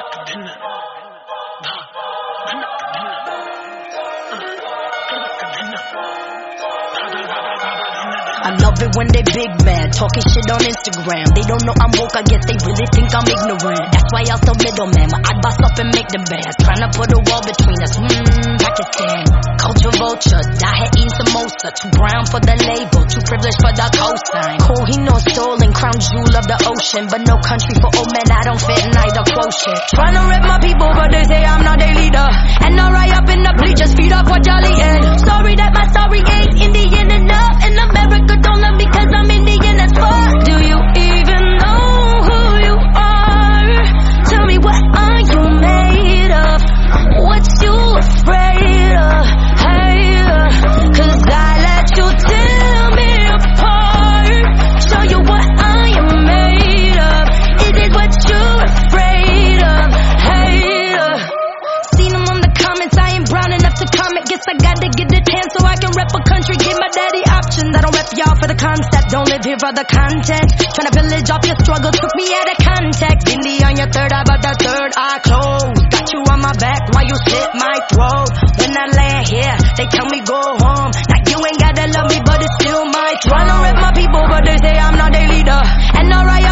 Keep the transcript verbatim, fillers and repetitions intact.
I love it when they big mad, talking shit on Instagram. They don't know I'm woke, I guess they really think I'm ignorant. That's why I'll still middleman, my I'd boss up and make them bands. Tryna put a wall between us, mmm, Pakistan. Culture vulture, die had eating samosa. Too brown for the label, too privileged for the cosign. Cool, he knows stolen, crown jewel of the ocean. But no country for old men, I don't fit in either quotient. Tryna rep my people, but they say I'm not their leader. And now right up in the bleachers, feed up what y'all eating. Sorry that my story ain't Indian enough. And America don't love me cause I'm Indian as fuck. Do you even know who you are? Tell me, what are you made of? What you afraid of? Hey, uh, cause I let you tear me apart. Show you what I am made of. It is what you're afraid of. Hey, uh, seen them on the comments, I ain't brown enough to comment. Guess I gotta get the tan so I can rep a country. Give my daddy options, I don't rep y'all for the concept. Don't live here for the content. Tryna pillage off your struggle, took me out of context. Bindi on your third eye, but the third eye closed. Got you on my back while you slit my throat. When I land here, they tell me go home. Now you ain't gotta love me, but it's still my throne. Tryna rep my people, but they say I'm not their leader. And alright,